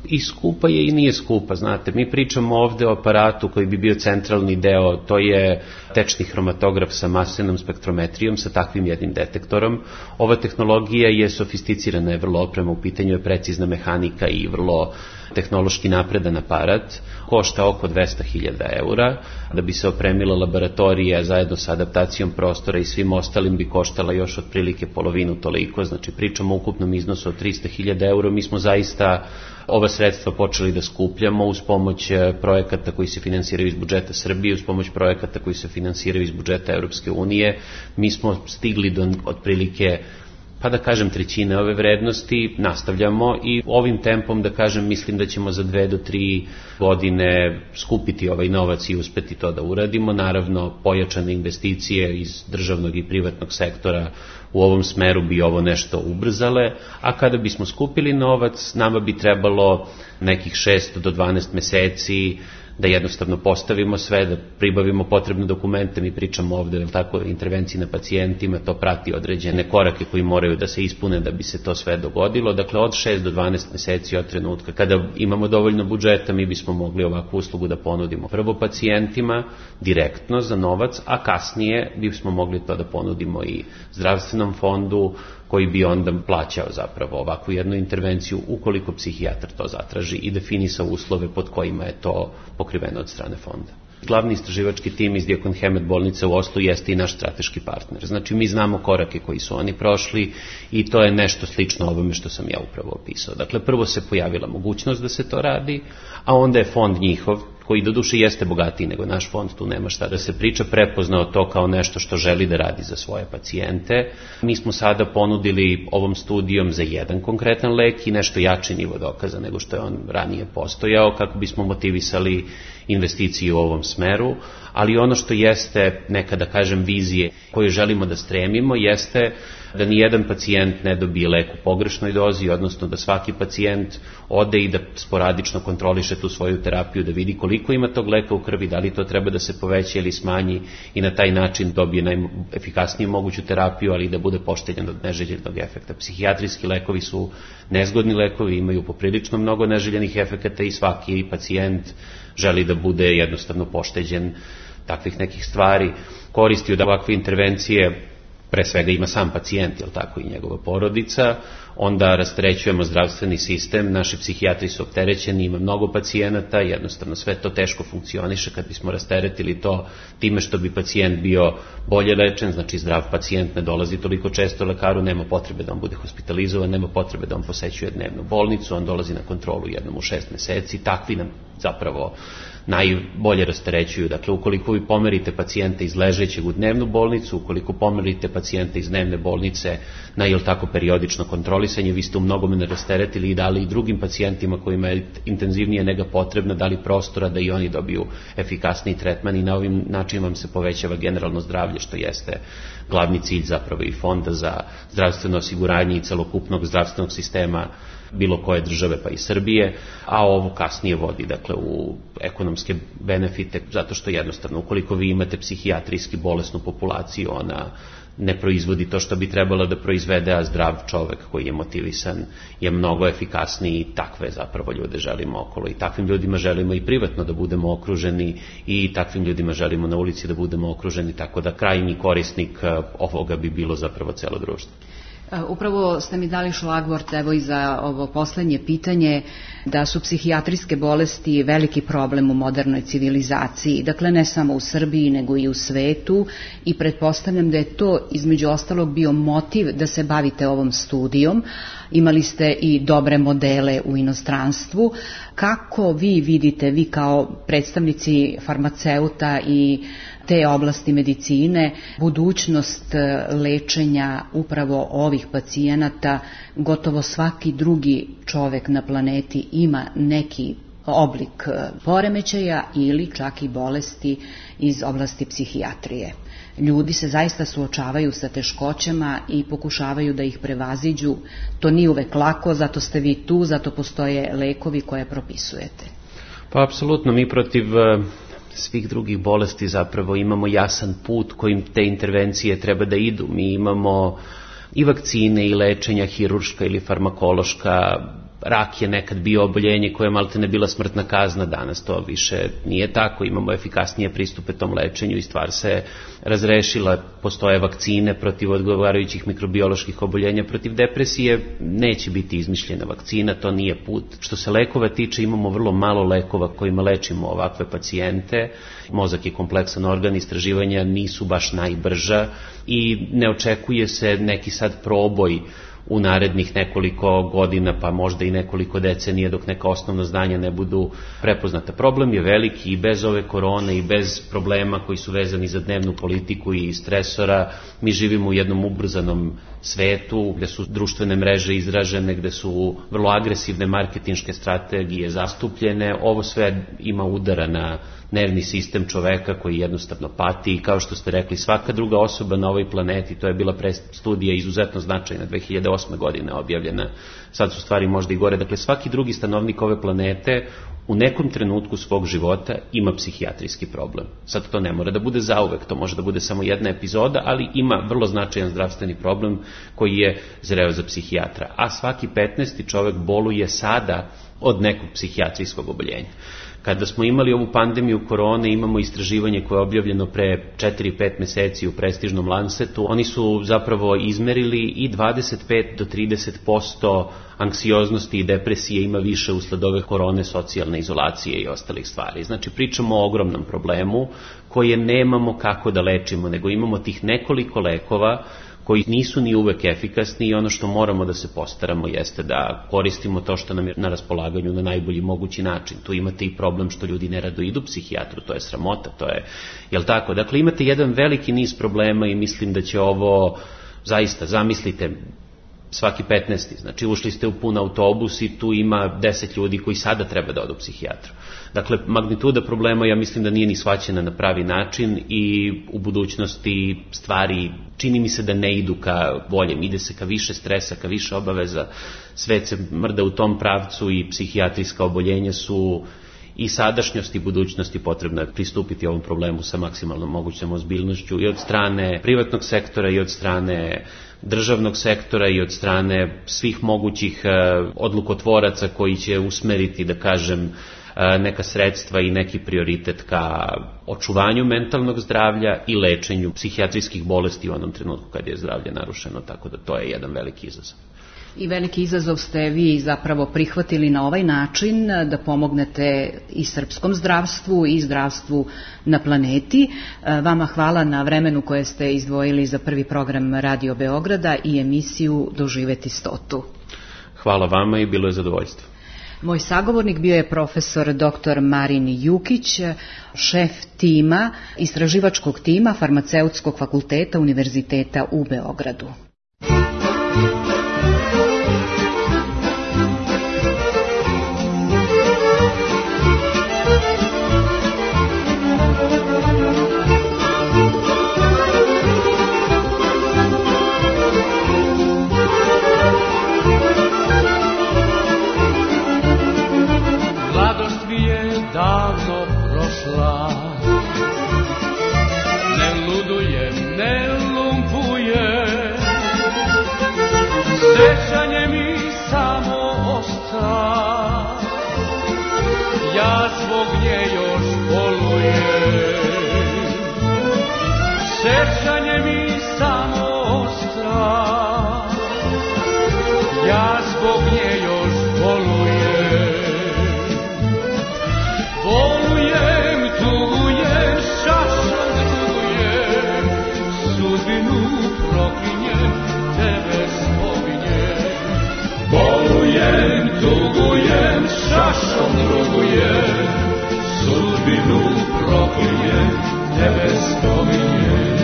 Speaker 8: I skupa je i nije skupa, znate. Mi pričamo ovde o aparatu koji bi bio centralni deo, to je tečni hromatograf sa masivnom spektrometrijom, sa takvim jednim detektorom. Ova tehnologija je sofisticirana, je vrlo oprema, u pitanju je precizna mehanika i vrlo tehnološki napredan aparat, košta oko 200.000 eura, da bi se opremila laboratorija zajedno sa adaptacijom prostora i svim ostalim bi koštala još otprilike polovinu toliko, znači pričamo o ukupnom iznosu od 300.000 eura, mi smo zaista ova sredstva počeli da skupljamo uz pomoć projekata koji se finansiraju iz budžeta Srbije, uz pomoć projekata koji se finansiraju iz budžeta Europske unije, mi smo stigli do otprilike, pa da kažem, trećine ove vrednosti, nastavljamo i ovim tempom, da kažem, mislim da ćemo za 2 do 3 godine skupiti ovaj novac i uspeti to da uradimo. Naravno, pojačane investicije iz državnog i privatnog sektora u ovom smeru bi ovo nešto ubrzale, a kada bismo skupili novac, nama bi trebalo nekih 6 do 12 meseci da jednostavno postavimo sve, da pribavimo potrebne dokumente, mi pričamo ovde, tako, intervenciji na pacijentima, to prati određene korake koji moraju da se ispune da bi se to sve dogodilo, dakle od 6 do 12 meseci od trenutka kada imamo dovoljno budžeta, mi bismo mogli ovakvu uslugu da ponudimo prvo pacijentima direktno za novac, a kasnije bismo mogli to da ponudimo i zdravstvenom fondu, koji bi onda plaćao zapravo ovakvu jednu intervenciju ukoliko psihijatar to zatraži i definisao uslove pod kojima je to pokriveno od strane fonda. Glavni istraživački tim iz Diakon Hemet bolnice u Oslu jeste i naš strateški partner. Znači mi znamo korake koji su oni prošli i to je nešto slično ovome što sam ja upravo opisao. Dakle, prvo se pojavila mogućnost da se to radi, a onda je fond njihov, koji doduše jeste bogatiji nego naš fond, tu nema šta da se priča, prepoznao to kao nešto što želi da radi za svoje pacijente. Mi smo sada ponudili ovom studijom za jedan konkretan lek i nešto jači nivo dokaza nego što je on ranije postojao, kako bismo motivisali investiciju u ovom smeru, ali ono što jeste neka, da kažem, vizije koju želimo da stremimo jeste da nijedan pacijent ne dobije lek u pogrešnoj dozi, odnosno da svaki pacijent ode i da sporadično kontroliše tu svoju terapiju, da vidi koliko ima tog leka u krvi, da li to treba da se poveća ili smanji i na taj način dobije najefikasniju moguću terapiju, ali da bude pošteđen od neželjenog efekta. Psihijatrijski lekovi su nezgodni lekovi, imaju poprilično mnogo neželjenih efekata i svaki pacijent želi da bude jednostavno pošteđen takvih nekih stvari. Koristi od ovakve intervencije pre svega ima sam pacijent, jel tako, i njegova porodica, onda rasterećujemo zdravstveni sistem, naši psihijatri su opterećeni, ima mnogo pacijenata, jednostavno sve to teško funkcioniše kad bismo rasteretili to time što bi pacijent bio bolje lečen, znači zdrav pacijent ne dolazi toliko često lekaru, nema potrebe da on bude hospitalizovan, nema potrebe da on posećuje dnevnu bolnicu, on dolazi na kontrolu jednom u 6 meseci, takvi nam zapravo najbolje rasterećuju. Dakle, ukoliko vi pomerite pacijenta iz ležećeg u dnevnu bolnicu, ukoliko pomerite pacijenta iz dnevne bolnice na, jel tako, periodično kontrolisanje, vi ste u mnogome rasteretili i dali i drugim pacijentima kojima je intenzivnije nega potrebna, dali prostora da i oni dobiju efikasniji tretman i na ovim način vam se povećava generalno zdravlje, što jeste glavni cilj zapravo i fonda za zdravstveno osiguranje i celokupnog zdravstvenog sistema bilo koje države, pa i Srbije, a ovo kasnije vodi, dakle, u ekonomske benefite, zato što jednostavno, ukoliko vi imate psihijatrijski bolesnu populaciju, ona ne proizvodi to što bi trebala da proizvede, a zdrav čovek koji je motivisan je mnogo efikasniji i takve zapravo ljude želimo okolo i takvim ljudima želimo i privatno da budemo okruženi i takvim ljudima želimo na ulici da budemo okruženi, tako da krajnji korisnik ovoga bi bilo zapravo celo društvo.
Speaker 1: Upravo ste mi dali šlagvort, evo, i za ovo poslednje pitanje, da su psihijatrijske bolesti veliki problem u modernoj civilizaciji, dakle ne samo u Srbiji nego i u svetu, i pretpostavljam da je to između ostalog bio motiv da se bavite ovom studijom. Imali ste i dobre modele u inostranstvu. Kako vi vidite, vi kao predstavnici farmaceuta i te oblasti medicine, budućnost lečenja upravo ovih pacijenata? Gotovo svaki drugi čovek na planeti ima neki oblik poremećaja ili čak i bolesti iz oblasti psihijatrije. Ljudi se zaista suočavaju sa teškoćama i pokušavaju da ih prevaziđu. To nije uvek lako, zato ste vi tu, zato postoje lekovi koje propisujete.
Speaker 8: Pa apsolutno, mi protiv svih drugih bolesti zapravo imamo jasan put kojim te intervencije treba da idu. Mi imamo i vakcine i lečenja hirurška ili farmakološka, rak je nekad bio oboljenje koje je maltene bila smrtna kazna, danas to više nije tako, imamo efikasnije pristupe tom lečenju i stvar se razrešila, postoje vakcine protiv odgovarajućih mikrobioloških oboljenja, protiv depresije neće biti izmišljena vakcina, to nije put. Što se lekova tiče, imamo vrlo malo lekova kojima lečimo ovakve pacijente, mozak je kompleksan organ, istraživanja nisu baš najbrža i ne očekuje se neki sad proboj u narednih nekoliko godina, pa možda i nekoliko decenija dok neka osnovna znanja ne budu prepoznata. Problem je veliki i bez ove korone i bez problema koji su vezani za dnevnu politiku i stresora. Mi živimo u jednom ubrzanom svetu gde su društvene mreže izražene, gde su vrlo agresivne marketinške strategije zastupljene. Ovo sve ima udara na nervni sistem čoveka koji jednostavno pati i kao što ste rekli, svaka druga osoba na ovoj planeti, to je bila studija izuzetno značajna, 2008. godine objavljena, sad su stvari možda i gore, dakle svaki drugi stanovnik ove planete u nekom trenutku svog života ima psihijatrijski problem. Sad to ne mora da bude zauvek, to može da bude samo jedna epizoda, ali ima vrlo značajan zdravstveni problem koji je zreo za psihijatra. A svaki 15. čovek boluje sada od nekog psihijatrijskog oboljenja. Kada smo imali ovu pandemiju korone, imamo istraživanje koje je objavljeno pre 4-5 meseci u prestižnom Lancetu. Oni su zapravo izmerili i 25 do 30% anksioznosti i depresije ima više usled ove korone, socijalne izolacije i ostalih stvari. Znači pričamo o ogromnom problemu koje nemamo kako da lečimo, nego imamo tih nekoliko lekova koji nisu ni uvek efikasni i ono što moramo da se postaramo jeste da koristimo to što nam je na raspolaganju na najbolji mogući način. Tu imate i problem što ljudi nerado idu psihijatru, to je sramota, to je, jel tako? Dakle, imate jedan veliki niz problema i mislim da će ovo, zaista, zamislite, svaki 15. Znači, ušli ste u pun autobus i tu ima 10 ljudi koji sada treba da odu psihijatru. Dakle, magnituda problema ja mislim da nije ni shvaćena na pravi način i u budućnosti stvari čini mi se da ne idu ka boljem, ide se ka više stresa, ka više obaveza, svet se mrda u tom pravcu i psihijatrijska oboljenja su i sadašnjosti i budućnosti potrebno je pristupiti ovom problemu sa maksimalnom mogućom ozbiljnošću i od strane privatnog sektora i od strane državnog sektora i od strane svih mogućih odlukotvoraca koji će usmeriti, da kažem, neka sredstva i neki prioritet ka očuvanju mentalnog zdravlja i lečenju psihijatrijskih bolesti u onom trenutku kad je zdravlje narušeno, tako da to je jedan veliki izazov.
Speaker 1: I veliki izazov ste vi zapravo prihvatili na ovaj način da pomognete i srpskom zdravstvu i zdravstvu na planeti. Vama hvala na vremenu koje ste izdvojili za prvi program Radio Beograda i emisiju Doživeti 100.
Speaker 8: Hvala vama i bilo je zadovoljstvo.
Speaker 1: Moj sagovornik bio je profesor dr. Marin Jukić, šef tima, istraživačkog tima Farmaceutskog fakulteta Univerziteta u Beogradu.
Speaker 4: Davno prošla, ne luduje, ne lumpuje, sećanje mi samo osta, ja zbog nje još bolujem, sećanje mi samo osta, ja zbog nje još bolujem. Bolujem, tugujem, šašom tugujem, sudbinu proklinjem, tebe spominjem. Bolujem, tugujem, šašom tugujem, sudbinu proklinjem, tebe spominjem.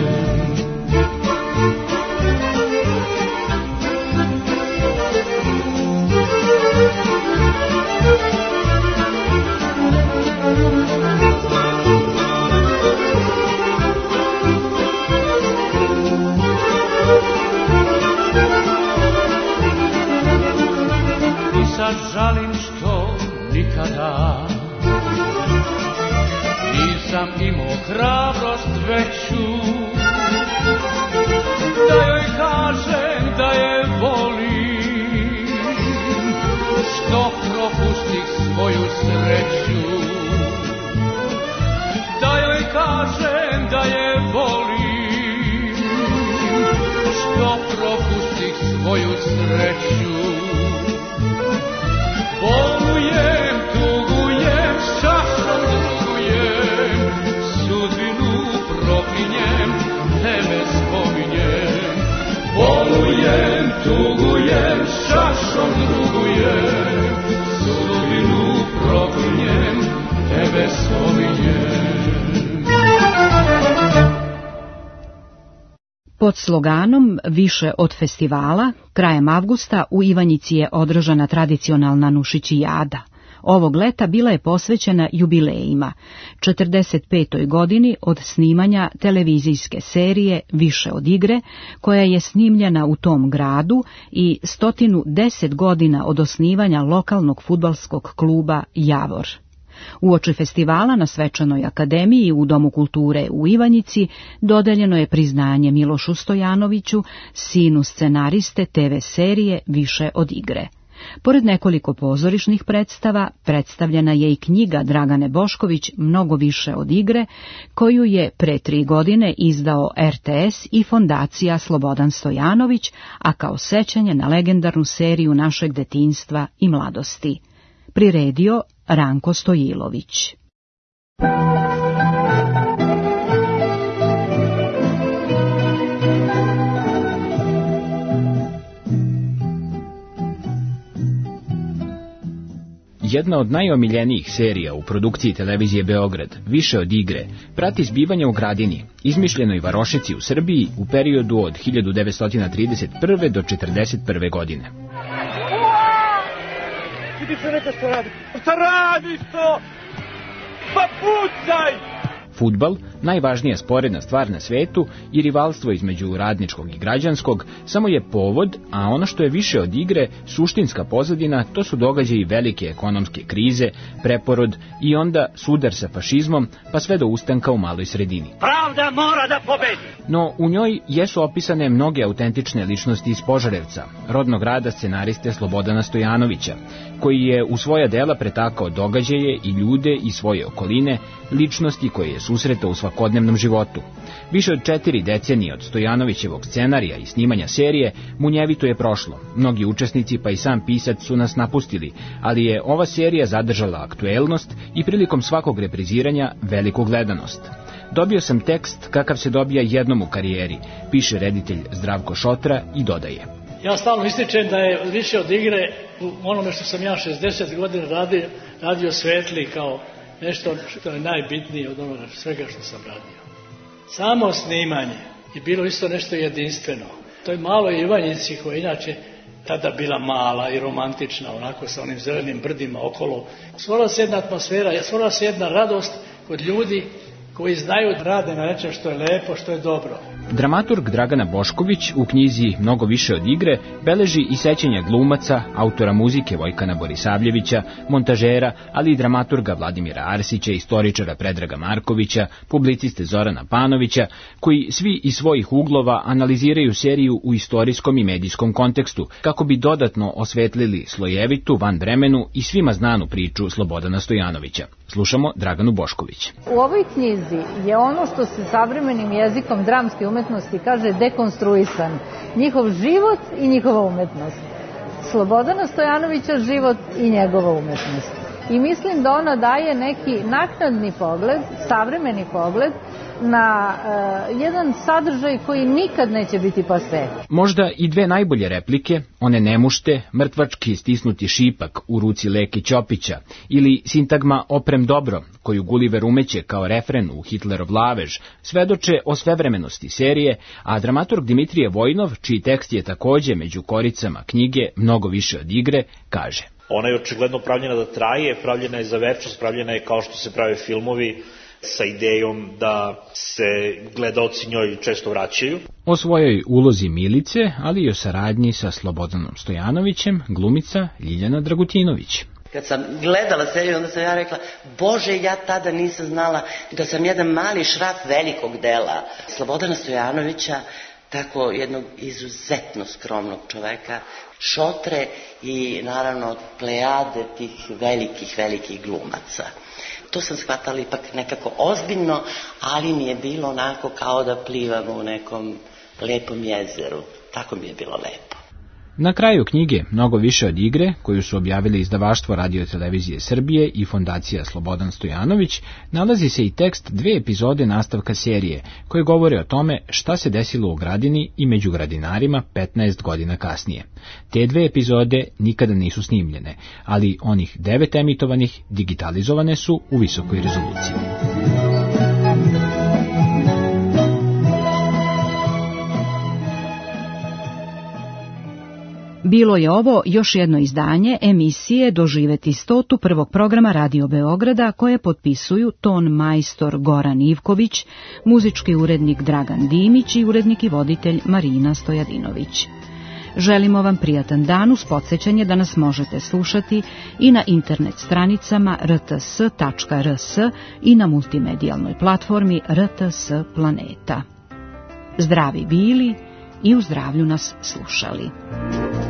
Speaker 4: Sad žalim što nikada nisam imao hrabrost veću da joj kažem da je volim, što
Speaker 9: svoju sreću, da joj kažem da je volim, što propustih svoju sreću. Bolujem, tugujem, čašom drugujem, sudbinu proklinjem, tebe spominjem. Bolujem, tugujem, čašom drugujem, sudbinu proklinjem, tebe spominjem.
Speaker 1: Pod sloganom Više od festivala, krajem avgusta u Ivanjici je održana tradicionalna Nušićijada. Ovog leta bila je posvećena jubilejima, 45. godini od snimanja televizijske serije Više od igre, koja je snimljena u tom gradu, i 110 godina od osnivanja lokalnog fudbalskog kluba Javor. Uoči festivala na Svečanoj akademiji u Domu kulture u Ivanjici dodeljeno je priznanje Milošu Stojanoviću, sinu scenariste TV serije Više od igre. Pored nekoliko pozorišnih predstava, predstavljena je i knjiga Dragane Bošković Mnogo više od igre, koju je pre 3 godine izdao RTS i fondacija Slobodan Stojanović, a kao sećanje na legendarnu seriju našeg detinjstva i mladosti. Priredio Ranko Stojilović.
Speaker 10: Jedna od najomiljenijih serija u produkciji televizije Beograd, Više od igre, prati zbivanja u Gradini, izmišljenoj varošici u Srbiji u periodu od 1931. do 1941. godine.
Speaker 9: Vidi se neka što radi. Šta radiš to? Pa pucaj!
Speaker 10: Fudbal, najvažnija sporedna stvar na svetu, i rivalstvo između radničkog i građanskog samo je povod, a ono što je više od igre, suštinska pozadina, to su događaji velike ekonomske krize, preporod i onda sudar sa fašizmom, pa sve do ustanka u maloj sredini.
Speaker 9: Pravda mora da pobedi!
Speaker 10: No, u njoj jesu opisane mnoge autentične ličnosti iz Požarevca, rodnog grada scenariste Slobodana Stojanovića, koji je u svoja dela pretakao događaje i ljude iz svoje okoline, ličnosti koje je susretao u svakodnevnom životu. Više od 4 decenije od Stojanovićevog scenarija i snimanja serije munjevito je prošlo. Mnogi učesnici pa i sam pisac su nas napustili, ali je ova serija zadržala aktuelnost i prilikom svakog repriziranja veliku gledanost. Dobio sam tekst kakav se dobija jednom u karijeri, piše reditelj Zdravko Šotra i dodaje.
Speaker 11: Ja stalno ističem da je Više od igre u onome što sam ja 60 godina radio svetli kao nešto što je najbitnije od onoga svega što sam radio. Samo snimanje je bilo isto nešto jedinstveno. To je maloj Ivanjici koja je inače tada bila mala i romantična, onako sa onim zelenim brdima okolo. Stvorila se jedna atmosfera, stvorila se jedna radost kod ljudi koji znaju da rade na nečem što je lepo, što je dobro.
Speaker 10: Dramaturg Dragana Bošković u knjizi Mnogo više od igre beleži i sećanja glumaca, autora muzike Vojkana Borisavljevića, montažera, ali i dramaturga Vladimira Arsića, istoričara Predraga Markovića, publiciste Zorana Panovića, koji svi iz svojih uglova analiziraju seriju u istorijskom i medijskom kontekstu, kako bi dodatno osvetlili slojevitu, van vremenu i svima znanu priču Slobodana Stojanovića. Slušamo Draganu Bošković.
Speaker 12: U ovoj knjizi je ono što se savremenim jezikom dramske umetnosti kaže dekonstruisan. Njihov život i njihova umetnost. Slobodana Stojanovića život i njegova umetnost. I mislim da ona daje neki naknadni pogled, savremeni pogled, na jedan sadržaj koji nikad neće biti pase.
Speaker 10: Možda i 2 najbolje replike, one nemušte, mrtvački stisnuti šipak u ruci Leke Ćopića, ili sintagma oprem dobro, koju Guliver umeće kao refren u Hitlerov lavež, svedoče o svevremenosti serije, a dramaturg Dimitrije Vojnov, čiji tekst je takođe među koricama knjige Mnogo više od igre, kaže:
Speaker 13: Ona je očigledno pravljena da traje, pravljena je za večnost, pravljena je kao što se prave filmovi, sa idejom da se gledaoci njoj često vraćaju.
Speaker 10: O svojoj ulozi Milice, ali i o saradnji sa Slobodanom Stojanovićem, glumica Ljiljana Dragutinović.
Speaker 14: Kad sam gledala seriju, onda sam ja rekla, Bože, ja tada nisam znala da sam jedan mali šraf velikog dela Slobodana Stojanovića, tako jednog izuzetno skromnog čoveka, šotre i naravno plejade tih velikih glumaca. To sam shvatala ipak nekako ozbiljno, ali mi je bilo onako kao da plivamo u nekom lepom jezeru. Tako mi je bilo lepo.
Speaker 10: Na kraju knjige Mnogo više od igre, koju su objavili izdavaštvo Radio-televizije Srbije i fondacija Slobodan Stojanović, nalazi se i tekst 2 epizode nastavka serije, koje govore o tome šta se desilo u Gradini i među gradinarima 15 godina kasnije. Te 2 epizode nikada nisu snimljene, ali onih 9 emitovanih digitalizovane su u visokoj rezoluciji.
Speaker 1: Bilo je ovo još jedno izdanje emisije Doživeti 100. prvog programa Radio Beograda, koje potpisuju ton majstor Goran Ivković, muzički urednik Dragan Dimić i urednik i voditelj Marina Stojadinović. Želimo vam prijatan dan uz podsjećanje da nas možete slušati i na internet stranicama rts.rs i na multimedijalnoj platformi RTS Planeta. Zdravi bili i u zdravlju nas slušali.